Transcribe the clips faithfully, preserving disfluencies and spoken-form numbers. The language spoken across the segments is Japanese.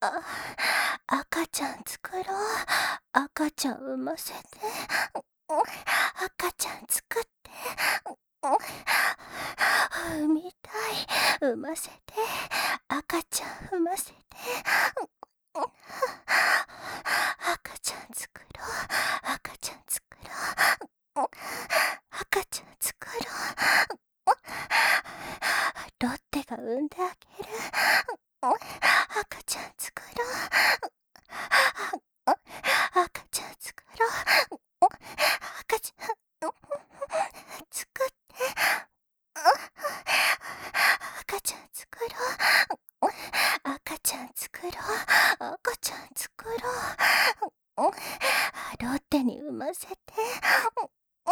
あ、赤ちゃん作ろう。赤ちゃん産ませて。うん、赤ちゃん作って。うん、産みたい。産ませて。赤ちゃん産ませて。うん、赤ちゃん作ろう。赤ちゃん作ろう。うん、赤ちゃん作ろう。ロッテが産んであげる。うん、赤ちゃん作ろう。うん、赤ちゃん作ろう。うん、赤ちゃん、うん、作って。うん、赤ちゃん作ろう。うん、赤ちゃん作ろう。赤ちゃん作ろう。うん、ロッテに産ませて。うん、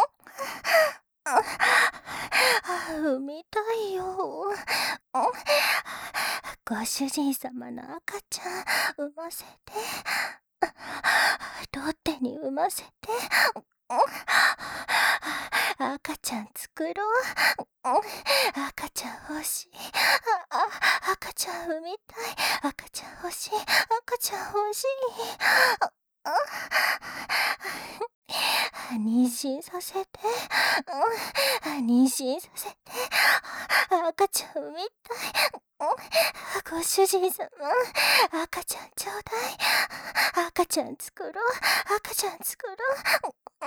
産みたいよ。うん、ご主人様の赤ちゃん産ませて。ロッテに産ませて。うん、赤ちゃん作ろう。うん、赤ちゃん欲しい。ああ、赤ちゃん産みたい。赤ちゃん欲しい。赤ちゃん欲しい。ああ、妊娠させて。うん、妊娠させて。赤ちゃん産みたい。うん、ご主人様、赤ちゃんちょうだい。赤ちゃん作ろう。赤ちゃん作ろう。うん、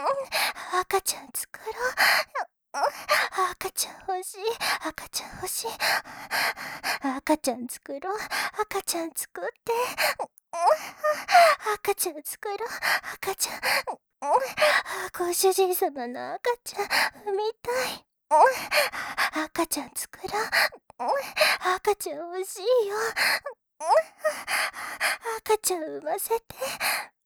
赤ちゃん作ろう。うん、赤ちゃん欲しい。赤ちゃん欲しい。赤ちゃん作ろう。赤ちゃん作って。うん、赤ちゃん作ろう。赤ちゃん。うん、ご主人様の赤ちゃん産みたい。うん、赤ちゃん作ろう。うん、赤ちゃん欲しいよ。うん、赤ちゃん産ませて。